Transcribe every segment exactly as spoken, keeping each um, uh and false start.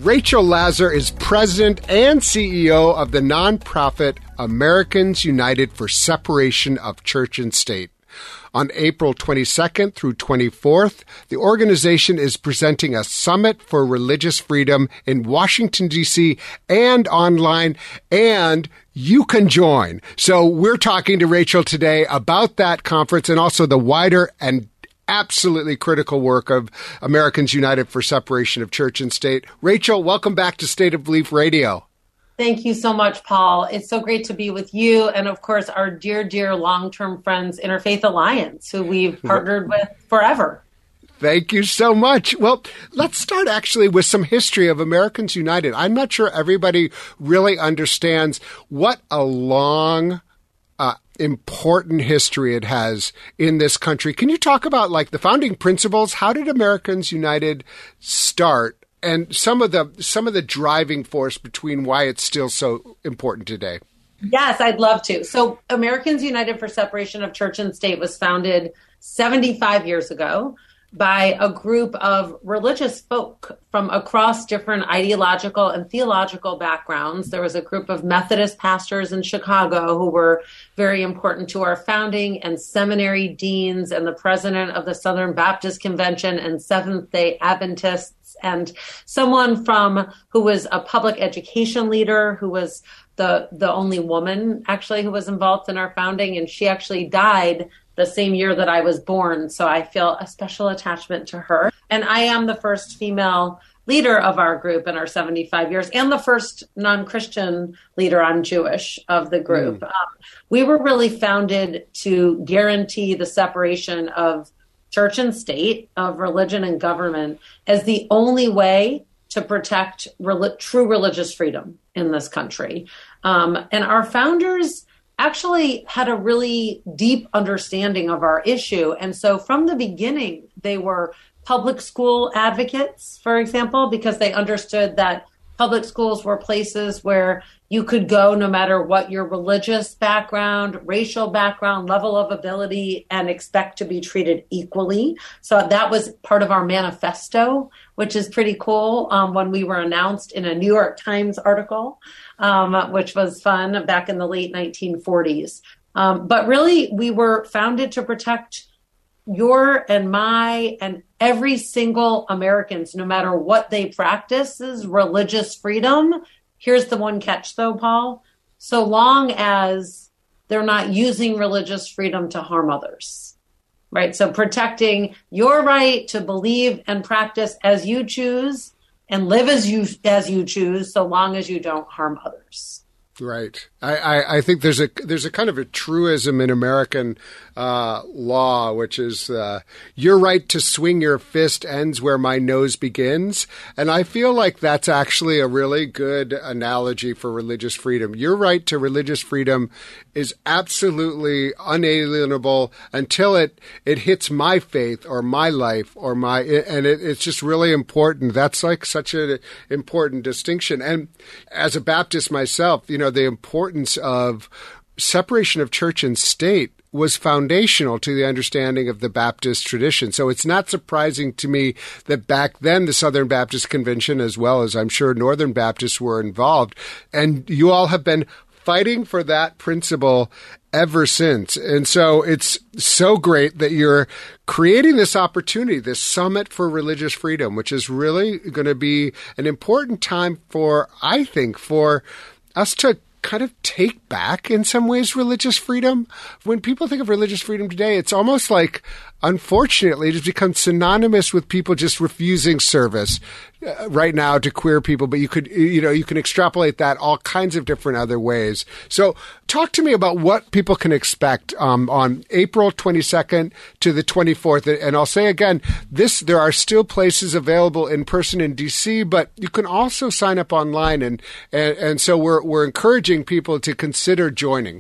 Rachel Lazar is president and C E O of the nonprofit Americans United for Separation of Church and State. On April twenty-second through twenty-fourth, the organization is presenting a Summit for Religious Freedom in Washington, D C and online, and you can join. So we're talking to Rachel today about that conference and also the wider and absolutely critical work of Americans United for Separation of Church and State. Rachel, welcome back to State of Belief Radio. Thank you so much, Paul. It's so great to be with you and, of course, our dear, dear long-term friends, Interfaith Alliance, who we've partnered with forever. Thank you so much. Well, let's start actually with some history of Americans United. I'm not sure everybody really understands what a long, uh, important history it has in this country. Can you talk about, like, the founding principles? How did Americans United start? And some of the some of the driving force between why it's still so important today. Yes, I'd love to. So Americans United for Separation of Church and State was founded seventy-five years ago by a group of religious folk from across different ideological and theological backgrounds. There was a group of Methodist pastors in Chicago who were very important to our founding, and seminary deans, and the president of the Southern Baptist Convention, and Seventh-day Adventists, and someone from who was a public education leader, who was the the only woman actually who was involved in our founding, and she actually died the same year that I was born. So I feel a special attachment to her. And I am the first female leader of our group in our seventy-five years, and the first non-Christian leader, I'm Jewish, of the group. Mm. Um, we were really founded to guarantee the separation of church and state, of religion and government, as the only way to protect re- true religious freedom in this country. Um, and our founders actually had a really deep understanding of our issue. And so from the beginning, they were public school advocates, for example, because they understood that public schools were places where you could go no matter what your religious background, racial background, level of ability, and expect to be treated equally. So that was part of our manifesto, which is pretty cool, um, when we were announced in a New York Times article, um, which was fun back in the late nineteen forties. Um, but really, we were founded to protect your and my and every single American's, no matter what they practice, is religious freedom. Here's the one catch, though, Paul. So long as they're not using religious freedom to harm others, right? So protecting your right to believe and practice as you choose and live as you as you choose, so long as you don't harm others. Right. I, I, I think there's a there's a kind of a truism in American uh, law, which is uh, your right to swing your fist ends where my nose begins. And I feel like that's actually a really good analogy for religious freedom. Your right to religious freedom is absolutely unalienable until it, it hits my faith or my life or my, and it, it's just really important. That's like such an important distinction. And as a Baptist myself, you know, the importance of separation of church and state was foundational to the understanding of the Baptist tradition. So it's not surprising to me that back then the Southern Baptist Convention, as well as I'm sure Northern Baptists, were involved. And you all have been fighting for that principle ever since. And so it's so great that you're creating this opportunity, this Summit for Religious Freedom, which is really going to be an important time for, I think, for us to kind of take back, in some ways, religious freedom. When people think of religious freedom today, it's almost like, unfortunately, it has become synonymous with people just refusing service uh, right now to queer people. But you could, you know, you can extrapolate that all kinds of different other ways. So talk to me about what people can expect um, on April twenty-second to the twenty-fourth. And I'll say again, this there are still places available in person in D C, but you can also sign up online. And, and, and so we're, we're encouraging people to consider joining.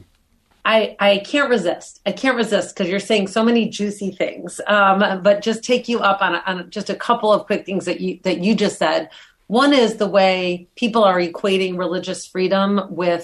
I, I can't resist. I can't resist because you're saying so many juicy things. Um, but just take you up on, on just a couple of quick things that you that you just said. One is the way people are equating religious freedom with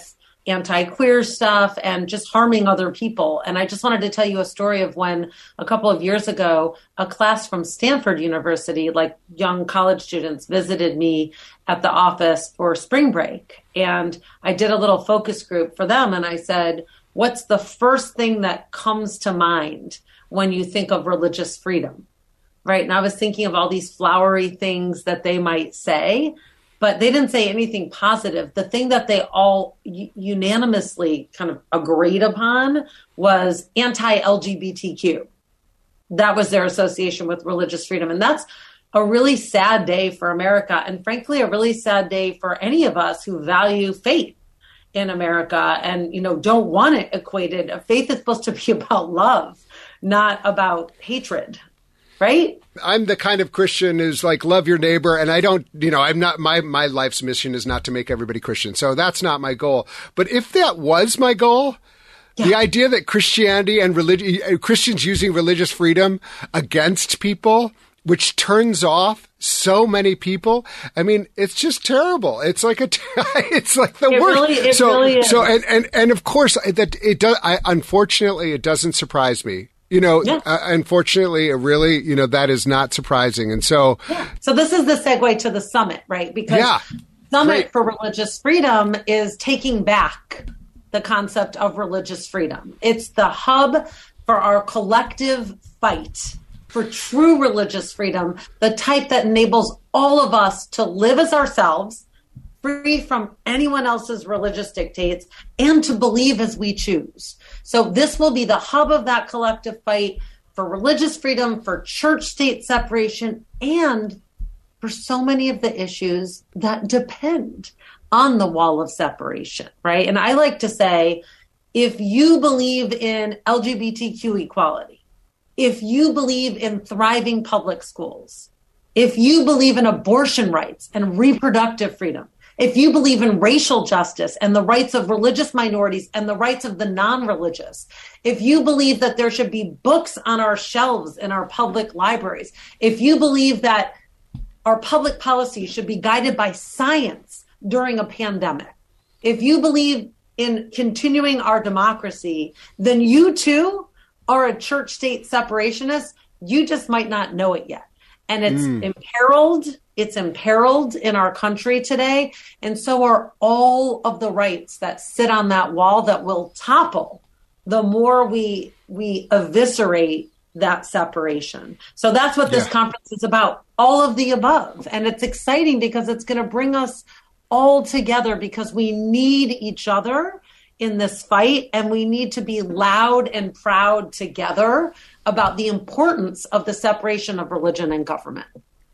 anti-queer stuff and just harming other people. And I just wanted to tell you a story of when a couple of years ago, a class from Stanford University, like young college students, visited me at the office for spring break. And I did a little focus group for them. And I said, what's the first thing that comes to mind when you think of religious freedom? Right. And I was thinking of all these flowery things that they might say, but they didn't say anything positive. The thing that they all u- unanimously kind of agreed upon was anti-L G B T Q. That was their association with religious freedom. And that's a really sad day for America. And frankly, a really sad day for any of us who value faith in America and, you know, don't want it equated. Faith is supposed to be about love, not about hatred. Right? I'm the kind of Christian who's like, love your neighbor. And I don't, you know, I'm not, my, my life's mission is not to make everybody Christian. So that's not my goal. But if that was my goal, yeah. the idea that Christianity and religion, Christians using religious freedom against people, which turns off so many people. I mean, it's just terrible. It's like a, it's like the it worst. Really, it so, really is. so, and, and, and of course that it does, I, unfortunately, it doesn't surprise me. You know, yeah. uh, unfortunately, it really, you know, that is not surprising. And so. Yeah. So this is the segue to the summit, right? Because yeah, Summit great. for Religious Freedom is taking back the concept of religious freedom. It's the hub for our collective fight for true religious freedom, the type that enables all of us to live as ourselves, free from anyone else's religious dictates, and to believe as we choose. So this will be the hub of that collective fight for religious freedom, for church-state separation, and for so many of the issues that depend on the wall of separation, right? And I like to say, if you believe in L G B T Q equality, if you believe in thriving public schools, if you believe in abortion rights and reproductive freedom, if you believe in racial justice and the rights of religious minorities and the rights of the non-religious, if you believe that there should be books on our shelves in our public libraries, if you believe that our public policy should be guided by science during a pandemic, if you believe in continuing our democracy, then you too are a church-state separationist. You just might not know it yet. And it's mm. imperiled. It's imperiled in our country today. And so are all of the rights that sit on that wall that will topple the more we we eviscerate that separation. So that's what this yeah. conference is about, all of the above. And it's exciting because it's going to bring us all together because we need each other in this fight, and we need to be loud and proud together about the importance of the separation of religion and government.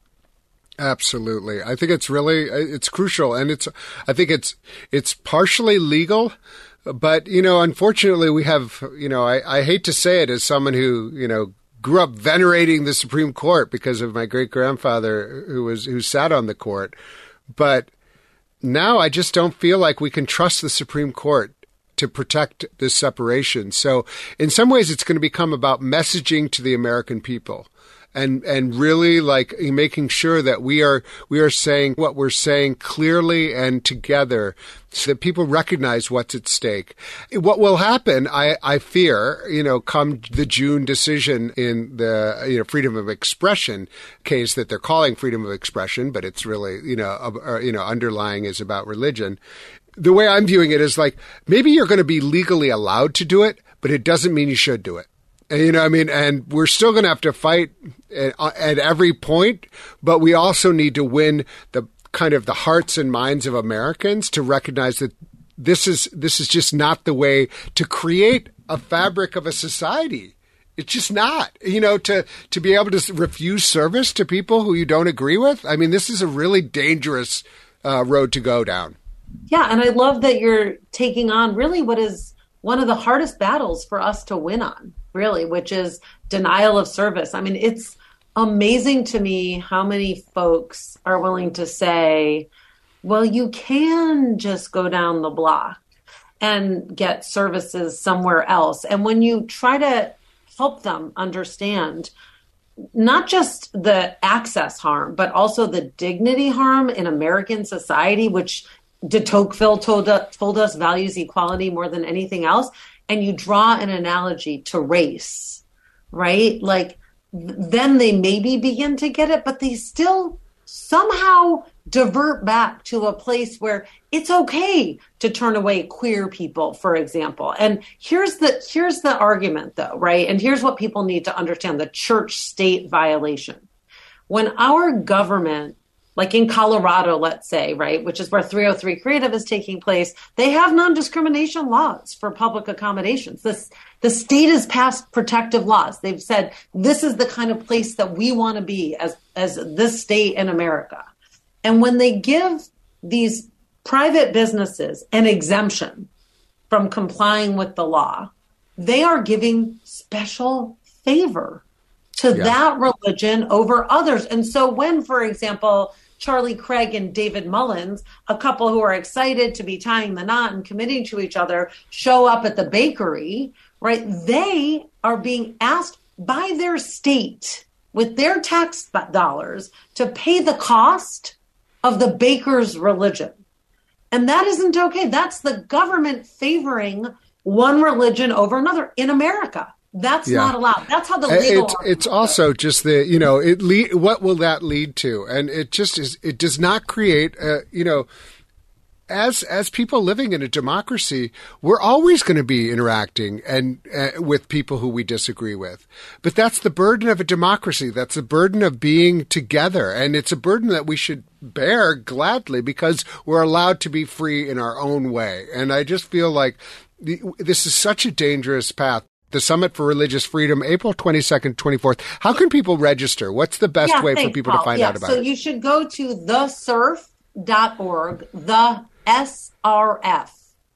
Absolutely. I think it's really, it's crucial. And it's, I think it's, it's partially legal, but, you know, unfortunately we have, you know, I, I hate to say it as someone who, you know, grew up venerating the Supreme Court because of my great grandfather who was, who sat on the court. But now I just don't feel like we can trust the Supreme Court to protect this separation. So in some ways, it's going to become about messaging to the American people and, and really like making sure that we are, we are saying what we're saying clearly and together so that people recognize what's at stake. What will happen, I, I fear, you know, come the June decision in the, you know, freedom of expression case that they're calling freedom of expression, but it's really, you know, uh, you know, underlying is about religion. The way I'm viewing it is like, maybe you're going to be legally allowed to do it, but it doesn't mean you should do it. And, you know, I mean, and we're still going to have to fight at, at every point, but we also need to win the kind of the hearts and minds of Americans to recognize that this is, this is just not the way to create a fabric of a society. It's just not, you know, to, to be able to refuse service to people who you don't agree with. I mean, this is a really dangerous uh, road to go down. Yeah, and I love that you're taking on really what is one of the hardest battles for us to win on, really, which is denial of service. I mean, it's amazing to me how many folks are willing to say, well, you can just go down the block and get services somewhere else. And when you try to help them understand not just the access harm, but also the dignity harm in American society, which de Tocqueville told, uh, told us values equality more than anything else, and you draw an analogy to race, right? Like, then they maybe begin to get it, but they still somehow divert back to a place where it's okay to turn away queer people, for example. And here's the here's the argument, though, right? And here's what people need to understand: the church-state violation. When our government, like in Colorado, let's say, right, which is where three oh three Creative is taking place, they have non-discrimination laws for public accommodations. This, the state has passed protective laws. They've said, this is the kind of place that we want to be as, as this state in America. And when they give these private businesses an exemption from complying with the law, they are giving special favor to yeah. that religion over others. And so when, for example, Charlie Craig and David Mullins, a couple who are excited to be tying the knot and committing to each other, show up at the bakery, right? They are being asked by their state with their tax dollars to pay the cost of the baker's religion. And that isn't okay. That's the government favoring one religion over another in America. That's yeah. not allowed. That's how the legal. It's, it's also just the, you know, it lead, what will that lead to? And it just is, it does not create, a, you know, as as people living in a democracy, we're always going to be interacting and uh, with people who we disagree with. But that's the burden of a democracy. That's the burden of being together. And it's a burden that we should bear gladly because we're allowed to be free in our own way. And I just feel like the, this is such a dangerous path. The Summit for Religious Freedom, April twenty-second, twenty-fourth. How can people register? What's the best yeah, way thanks, for people Paul. to find yeah, out about so it? So you should go to the surf dot org, the S R F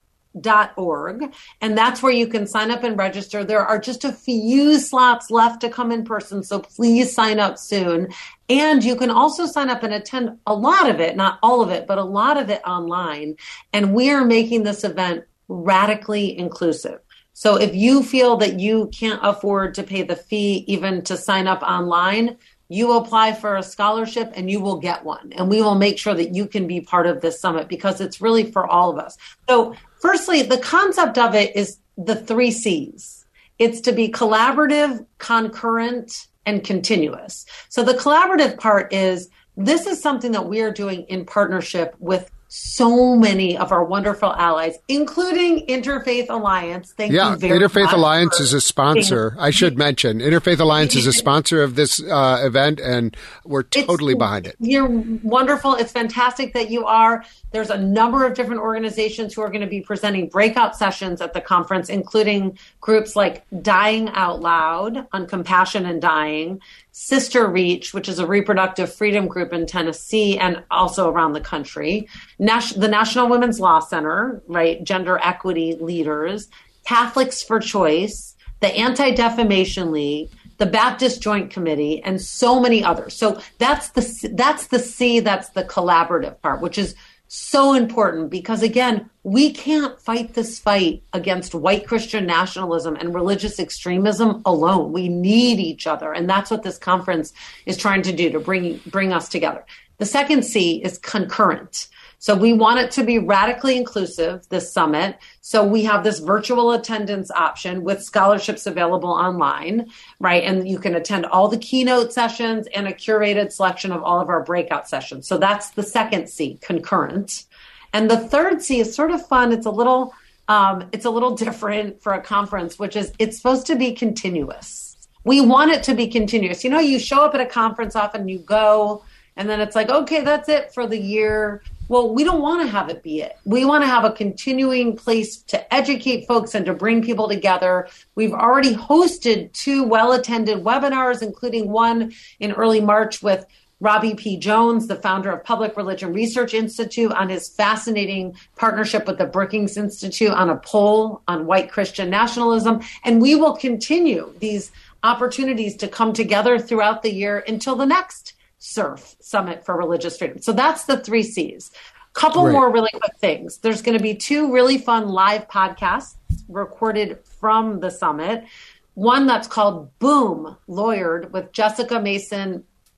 dot org, and that's where you can sign up and register. There are just a few slots left to come in person, so please sign up soon. And you can also sign up and attend a lot of it, not all of it, but a lot of it online. And we are making this event radically inclusive. So if you feel that you can't afford to pay the fee even to sign up online, you apply for a scholarship and you will get one. And we will make sure that you can be part of this summit because it's really for all of us. So firstly, the concept of it is the three C's. It's to be collaborative, concurrent, and continuous. So the collaborative part is this is something that we are doing in partnership with so many of our wonderful allies, including Interfaith Alliance. Thank yeah, you very Interfaith much. Interfaith Alliance is a sponsor. Being, I should mention, Interfaith Alliance is a sponsor of this uh, event, and we're totally behind it. You're wonderful. It's fantastic that you are. There's a number of different organizations who are going to be presenting breakout sessions at the conference, including groups like Dying Out Loud on compassion and dying, Sister Reach, which is a reproductive freedom group in Tennessee and also around the country, Nas- the National Women's Law Center, right, gender equity leaders, Catholics for Choice, the Anti-Defamation League, the Baptist Joint Committee, and so many others. So that's the that's the C, that's the collaborative part, which is so important because, again, we can't fight this fight against white Christian nationalism and religious extremism alone. We need each other. And that's what this conference is trying to do, to bring bring us together. The second C is concurrent. So we want it to be radically inclusive, this summit. So we have this virtual attendance option with scholarships available online, right? And you can attend all the keynote sessions and a curated selection of all of our breakout sessions. So that's the second C, concurrent. And the third C is sort of fun. It's a little, um, it's a little different for a conference, which is it's supposed to be continuous. We want it to be continuous. You know, you show up at a conference often, you go, and then it's like, okay, that's it for the year. Well, we don't want to have it be it. We want to have a continuing place to educate folks and to bring people together. We've already hosted two well-attended webinars, including one in early March with Robbie P. Jones, the founder of Public Religion Research Institute, on his fascinating partnership with the Brookings Institute on a poll on white Christian nationalism. And we will continue these opportunities to come together throughout the year until the next SURF, Summit for Religious Freedom. So that's the three C's. Couple right. more really quick things. There's going to be two really fun live podcasts recorded from the summit. One that's called Boom, Lawyered, with Jessica Mason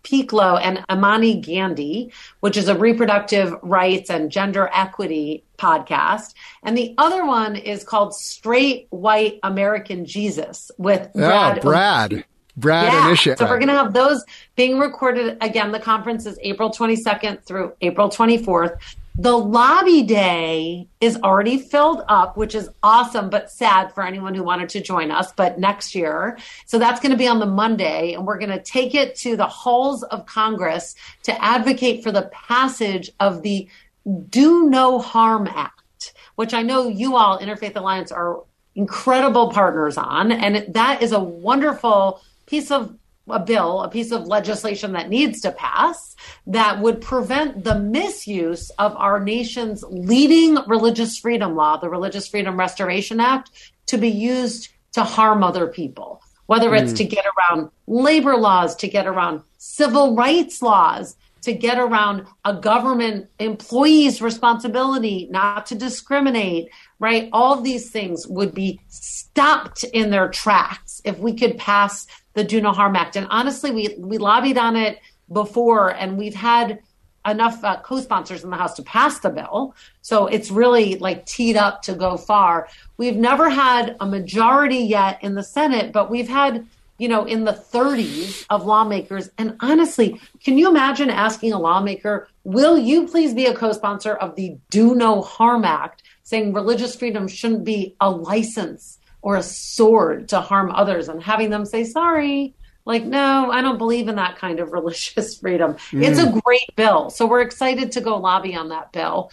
Piklo and Imani Gandhi, which is a reproductive rights and gender equity podcast. And the other one is called Straight White American Jesus with Brad. Oh, Brad. Brad yeah. Initiative. So we're going to have those being recorded. Again, the conference is April twenty-second through April twenty-fourth. The lobby day is already filled up, which is awesome, but sad for anyone who wanted to join us, but next year. So that's going to be on the Monday, and we're going to take it to the halls of Congress to advocate for the passage of the Do No Harm Act, which I know you all, Interfaith Alliance, are incredible partners on. And that is a wonderful piece of a bill, a piece of legislation that needs to pass that would prevent the misuse of our nation's leading religious freedom law, the Religious Freedom Restoration Act, to be used to harm other people, whether it's mm. to get around labor laws, to get around civil rights laws, to get around a government employee's responsibility not to discriminate, right? All of these things would be stopped in their tracks if we could pass the Do No Harm Act. And honestly, we we lobbied on it before, and we've had enough uh, co-sponsors in the House to pass the bill. So it's really like teed up to go far. We've never had a majority yet in the Senate, but we've had, you know, in the thirties of lawmakers. And honestly, can you imagine asking a lawmaker, will you please be a co-sponsor of the Do No Harm Act, saying religious freedom shouldn't be a license or a sword to harm others, and having them say, sorry, like, no, I don't believe in that kind of religious freedom. Mm. It's a great bill. So we're excited to go lobby on that bill.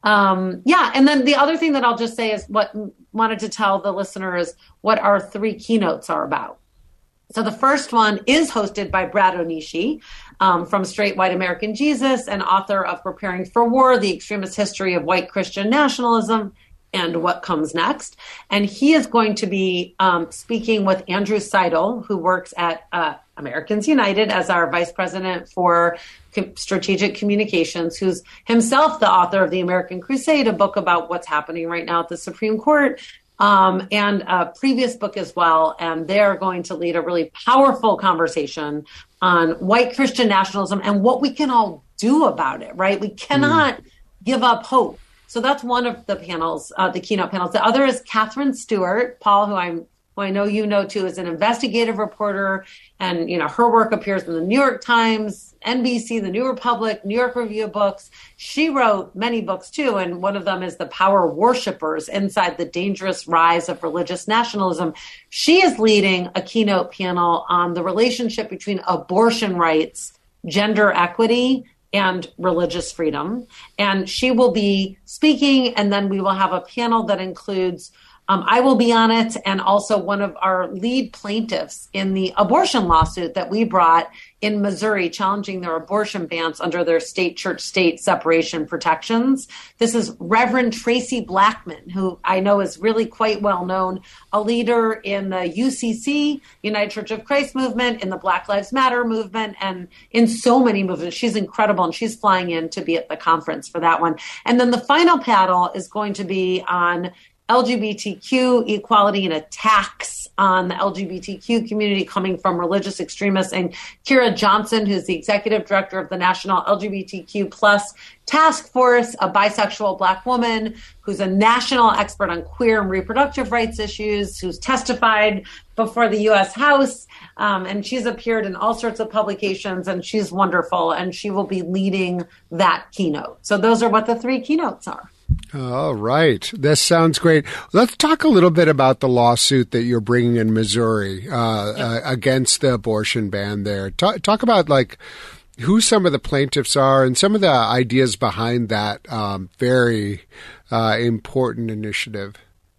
Um, yeah. And then the other thing that I'll just say is what wanted to tell the listeners what our three keynotes are about. So the first one is hosted by Brad Onishi um, from Straight White American Jesus and author of Preparing for War, The Extremist History of White Christian Nationalism and What Comes Next. And he is going to be um, speaking with Andrew Seidel, who works at uh, Americans United as our vice president for co- strategic communications, who's himself the author of The American Crusade, a book about what's happening right now at the Supreme Court, um, and a previous book as well. And they're going to lead a really powerful conversation on white Christian nationalism and what we can all do about it, right? We cannot mm. give up hope. So that's one of the panels, uh, the keynote panels. The other is Catherine Stewart, Paul, who I'm, who I know you know too, is an investigative reporter, and you know her work appears in the New York Times, N B C, the New Republic, New York Review of Books. She wrote many books too, and one of them is The Power Worshippers: Inside the Dangerous Rise of Religious Nationalism. She is leading a keynote panel on the relationship between abortion rights, gender equity, and religious freedom. And she will be speaking, and then we will have a panel that includes, um, I will be on it, and also one of our lead plaintiffs in the abortion lawsuit that we brought in Missouri, challenging their abortion bans under their state church-state separation protections. This is Reverend Tracy Blackman, who I know is really quite well known, a leader in the U C C, United Church of Christ movement, in the Black Lives Matter movement, and in so many movements. She's incredible, and she's flying in to be at the conference for that one. And then the final panel is going to be on L G B T Q equality and attacks on the L G B T Q community coming from religious extremists. And Kira Johnson, who's the executive director of the National L G B T Q Plus Task Force, a bisexual Black woman who's a national expert on queer and reproductive rights issues, who's testified before the U S House. Um, and she's appeared in all sorts of publications, and she's wonderful. And she will be leading that keynote. So those are what the three keynotes are. All right. This sounds great. Let's talk a little bit about the lawsuit that you're bringing in Missouri uh, yeah. uh, against the abortion ban there. Talk, talk about like who some of the plaintiffs are and some of the ideas behind that um, very uh, important initiative.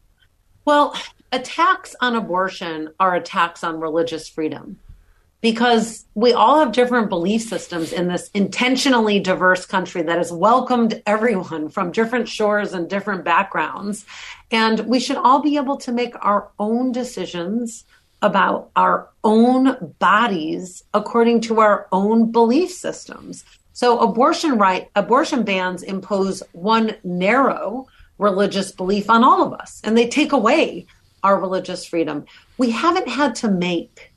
Well, attacks on abortion are attacks on religious freedom, because we all have different belief systems in this intentionally diverse country that has welcomed everyone from different shores and different backgrounds. And we should all be able to make our own decisions about our own bodies according to our own belief systems. So abortion right, abortion bans impose one narrow religious belief on all of us, and they take away our religious freedom. We haven't had to make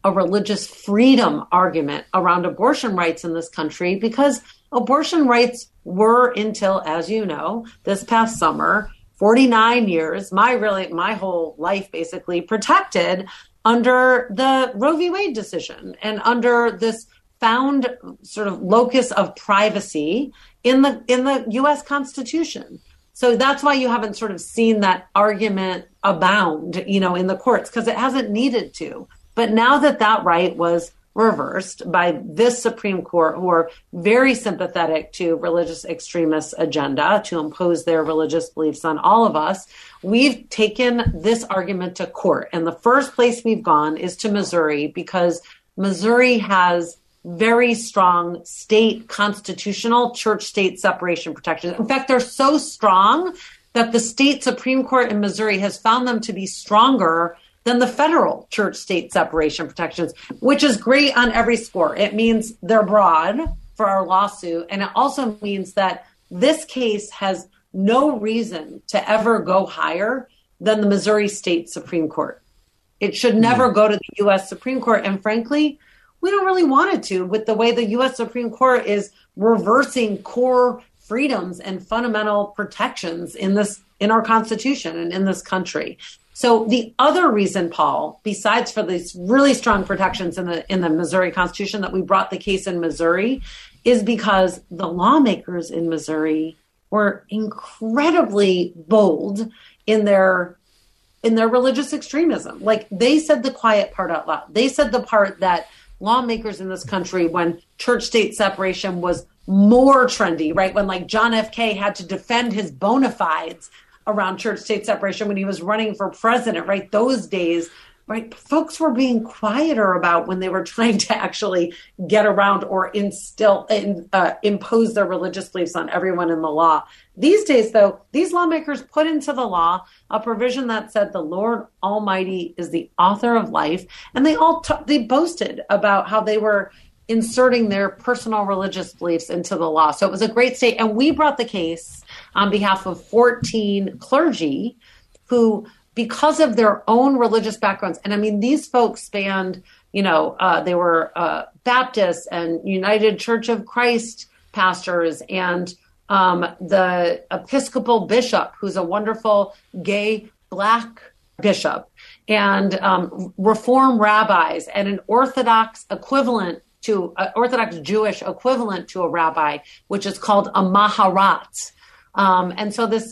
a religious freedom argument around abortion rights in this country, because abortion rights were, until, as you know, this past summer, forty-nine years, my really, my whole life basically, protected under the Roe v. Wade decision and under this found sort of locus of privacy in the in the U S Constitution. So that's why you haven't sort of seen that argument abound, you know, in the courts, because it hasn't needed to. But now that that right was reversed by this Supreme Court, who are very sympathetic to religious extremists' agenda to impose their religious beliefs on all of us, we've taken this argument to court. And the first place we've gone is to Missouri, because Missouri has very strong state constitutional church-state separation protections. In fact, they're so strong that the state Supreme Court in Missouri has found them to be stronger than the federal church-state separation protections, which is great on every score. It means they're broad for our lawsuit, and it also means that this case has no reason to ever go higher than the Missouri State Supreme Court. It should never go to the U S Supreme Court, and frankly, we don't really want it to, with the way the U S Supreme Court is reversing core freedoms and fundamental protections in this, in our Constitution and in this country. So the other reason, Paul, besides for these really strong protections in the in the Missouri Constitution, that we brought the case in Missouri, is because the lawmakers in Missouri were incredibly bold in their in their religious extremism. Like, they said the quiet part out loud. They said the part that lawmakers in this country, when church-state separation was more trendy, right? When, like, John F. K. had to defend his bona fides around church-state separation when he was running for president, right? Those days, right? Folks were being quieter about when they were trying to actually get around or instill, in, uh, impose their religious beliefs on everyone in the law. These days, though, these lawmakers put into the law a provision that said the Lord Almighty is the author of life, and they all t- they boasted about how they were inserting their personal religious beliefs into the law. So it was a great state, and we brought the case on behalf of fourteen clergy who, because of their own religious backgrounds, and I mean, these folks spanned, you know, uh, they were uh, Baptists and United Church of Christ pastors, and um, the Episcopal bishop, who's a wonderful gay Black bishop, and um, Reform rabbis, and an Orthodox equivalent to uh, Orthodox Jewish equivalent to a rabbi, which is called a Maharat. Um, and so this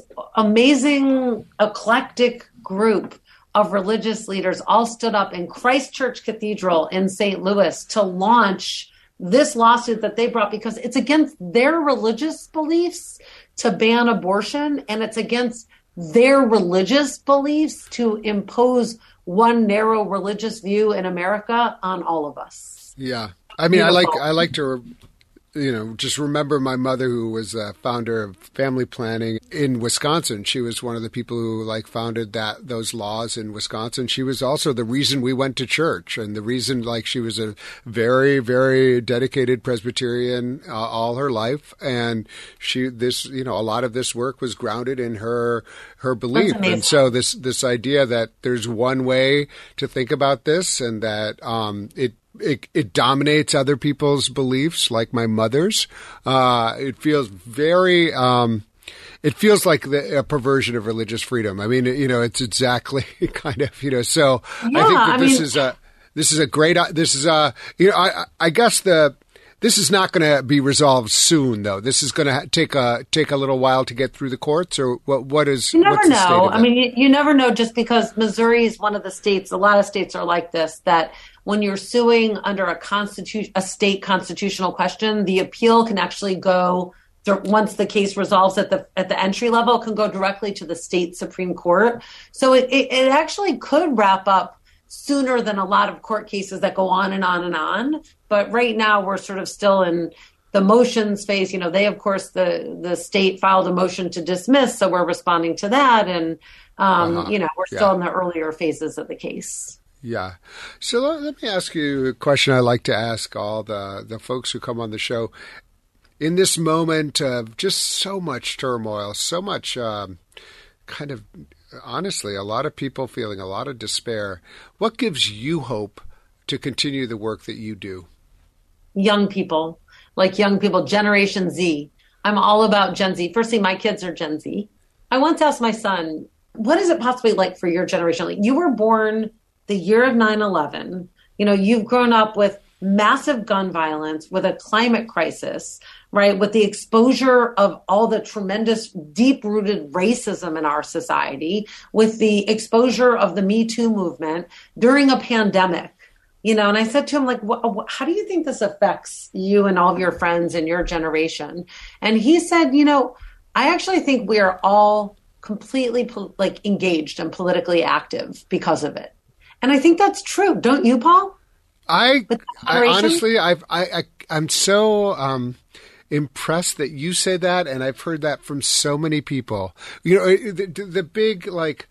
amazing eclectic group of religious leaders all stood up in Christ Church Cathedral in Saint Louis to launch this lawsuit that they brought, because it's against their religious beliefs to ban abortion, and it's against their religious beliefs to impose one narrow religious view in America on all of us. Yeah. I mean, Beautiful. I like I like to, you know, just remember my mother, who was a founder of family planning in Wisconsin. She was one of the people who like founded that those laws in Wisconsin. She was also the reason we went to church, and the reason, like, she was a very, very dedicated Presbyterian uh, all her life, and she this you know a lot of this work was grounded in her her belief. And so this this idea that there's one way to think about this, and that um, it. It, it dominates other people's beliefs, like my mother's. Uh, it feels very, um, it feels like the, a perversion of religious freedom. I mean, you know, it's exactly kind of, you know, so yeah, I think that I this mean, is a, this is a great, this is a, you know, I, I guess the, this is not going to be resolved soon, though. This is going to take a, take a little while to get through the courts, or what, what is, you never what's the know. state of I mean, you, you never know, just because Missouri is one of the states, a lot of states are like this, that when you're suing under a constitu- a state constitutional question, the appeal can actually go, once the case resolves at the at the entry level, can go directly to the state Supreme Court. So it, it, it actually could wrap up sooner than a lot of court cases that go on and on and on. But right now we're sort of still in the motions phase. You know, they, of course, the, the state filed a motion to dismiss, so we're responding to that. And, um, uh-huh. you know, we're still yeah. in the earlier phases of the case. Yeah. So let, let me ask you a question I like to ask all the, the folks who come on the show. In this moment of just so much turmoil, so much um, kind of, honestly, a lot of people feeling a lot of despair, what gives you hope to continue the work that you do? Young people, like young people, Generation Z. I'm all about Gen Z. Firstly, my kids are Gen Z. I once asked my son, what is it possibly like for your generation? Like, you were born the year of nine eleven. You know, you've grown up with massive gun violence, with a climate crisis, right? With the exposure of all the tremendous deep-rooted racism in our society, with the exposure of the Me Too movement during a pandemic. You know, and I said to him, like, what, how do you think this affects you and all of your friends and your generation? And he said, you know, I actually think we are all completely like engaged and politically active because of it. And I think that's true. Don't you, Paul? I, I honestly, I've, I, I, I'm so um, impressed that you say that, and I've heard that from so many people. You know, the, the big like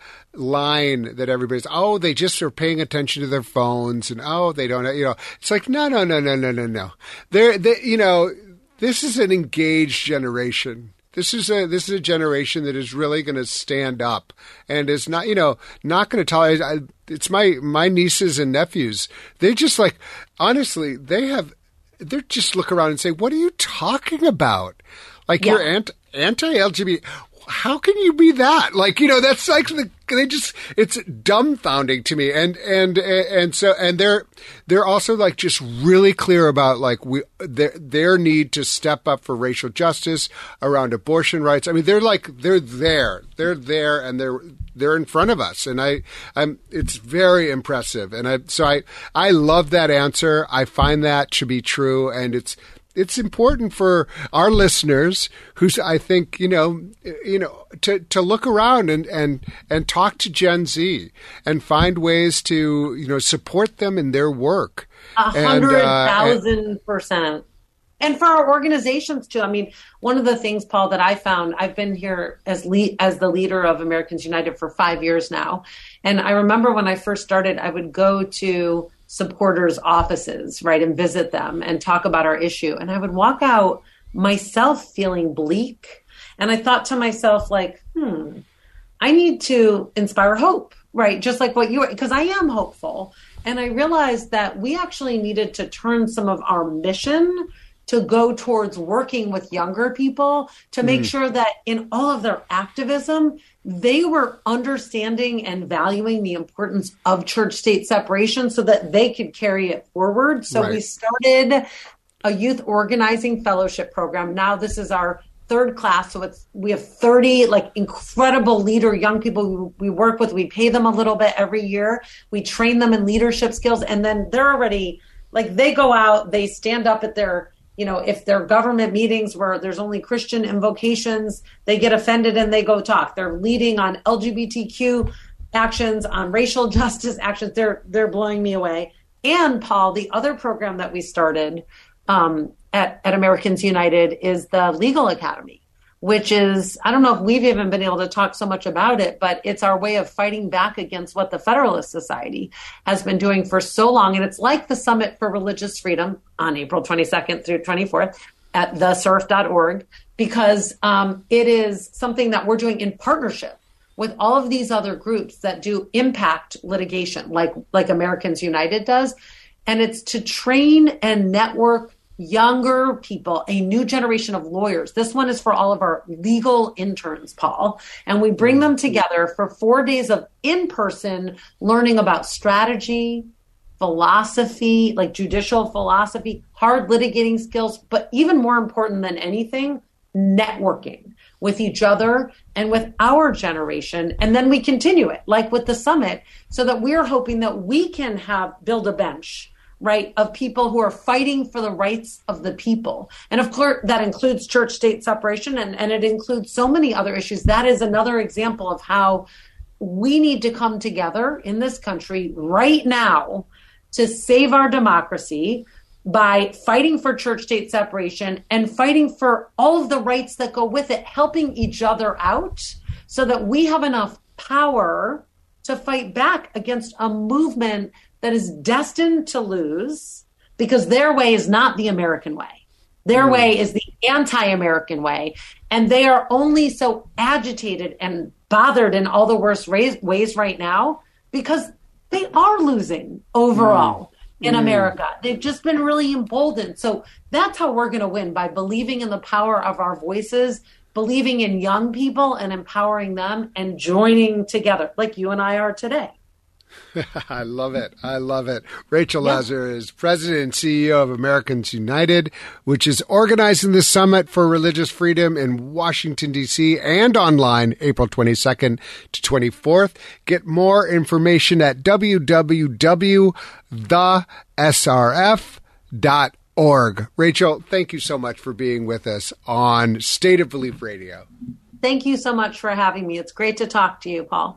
line that everybody's, oh, they just are paying attention to their phones, and oh, they don't, you know, it's like no, no, no, no, no, no, no. They're, they, you know, this is an engaged generation. This is a this is a generation that is really going to stand up and is not, you know, not going to tolerate. I, it's my my nieces and nephews. They just like, honestly, they have, they're just look around and say, what are you talking about? Like, yeah. You're anti, anti-L G B T. How can you be that? Like, you know, that's like the, they just, it's dumbfounding to me. And, and, and so, and they're, they're also like just really clear about like we, their, their need to step up for racial justice around abortion rights. I mean, they're like, they're there, they're there and they're, they're in front of us. And I, I'm, it's very impressive. And I, so I, I love that answer. I find that to be true. And it's, It's important for our listeners who I think, you know, you know, to, to look around and, and, and talk to Gen Z and find ways to, you know, support them in their work. A hundred thousand percent. And for our organizations too. I mean, one of the things, Paul, that I found, I've been here as lead, as the leader of Americans United for five years now. And I remember when I first started, I would go to supporters' offices, right, and visit them and talk about our issue. And I would walk out myself feeling bleak. And I thought to myself, like, hmm, I need to inspire hope, right? Just like what you were, because I am hopeful. And I realized that we actually needed to turn some of our mission to go towards working with younger people to make mm. sure that in all of their activism, they were understanding and valuing the importance of church-state separation so that they could carry it forward. So right. we started a youth organizing fellowship program. Now this is our third class. So it's, we have thirty like incredible leader young people we, we work with. We pay them a little bit every year. We train them in leadership skills. And then they're already like, they go out, they stand up at their, you know, if they're government meetings where there's only Christian invocations, they get offended and they go talk. They're leading on L G B T Q actions, on racial justice actions. They're they're blowing me away. And Paul, the other program that we started um, at, at Americans United is the Legal Academy, which is, I don't know if we've even been able to talk so much about it, but it's our way of fighting back against what the Federalist Society has been doing for so long. And it's like the Summit for Religious Freedom on April twenty-second through twenty-fourth at the S E R F dot org, because um, it is something that we're doing in partnership with all of these other groups that do impact litigation, like, like Americans United does. And it's to train and network younger people, a new generation of lawyers. This one is for all of our legal interns, Paul. And we bring them together for four days of in-person learning about strategy, philosophy, like judicial philosophy, hard litigating skills, but even more important than anything, networking with each other and with our generation. And then we continue it, like with the summit, so that we're hoping that we can have build a bench, right, of people who are fighting for the rights of the people. And of course, that includes church-state separation, and, and it includes so many other issues. That is another example of how we need to come together in this country right now to save our democracy by fighting for church-state separation and fighting for all of the rights that go with it, helping each other out so that we have enough power to fight back against a movement that is destined to lose, because their way is not the American way. Their mm. way is the anti-American way. And they are only so agitated and bothered in all the worst ways right now because they are losing overall. Mm. in mm. America. They've just been really emboldened. So that's how we're going to win, by believing in the power of our voices, believing in young people and empowering them, and joining together like you and I are today. I love it. I love it. Rachel yeah. Lazar is president and C E O of Americans United, which is organizing the Summit for Religious Freedom in Washington, D C, and online April twenty-second to twenty-fourth. Get more information at w w w dot the s r f dot org. Rachel, thank you so much for being with us on State of Belief Radio. Thank you so much for having me. It's great to talk to you, Paul.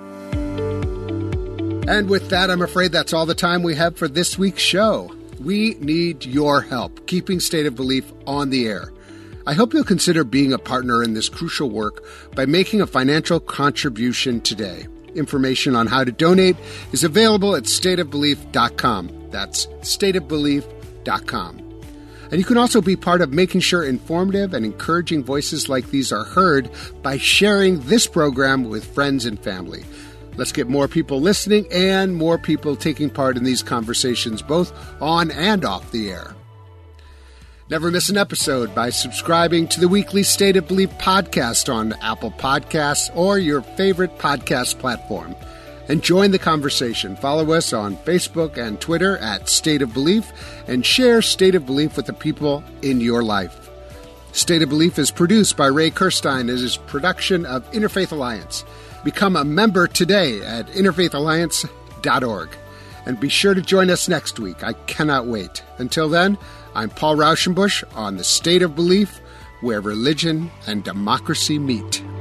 And with that, I'm afraid that's all the time we have for this week's show. We need your help keeping State of Belief on the air. I hope you'll consider being a partner in this crucial work by making a financial contribution today. Information on how to donate is available at state of belief dot com. That's state of belief dot com. And you can also be part of making sure informative and encouraging voices like these are heard by sharing this program with friends and family. Let's get more people listening and more people taking part in these conversations, both on and off the air. Never miss an episode by subscribing to the weekly State of Belief podcast on Apple Podcasts or your favorite podcast platform. And join the conversation. Follow us on Facebook and Twitter at State of Belief, and share State of Belief with the people in your life. State of Belief is produced by Ray Kirstein as his production of Interfaith Alliance. Become a member today at interfaith alliance dot org. And be sure to join us next week. I cannot wait. Until then, I'm Paul Rauschenbusch on the State of Belief, where religion and democracy meet.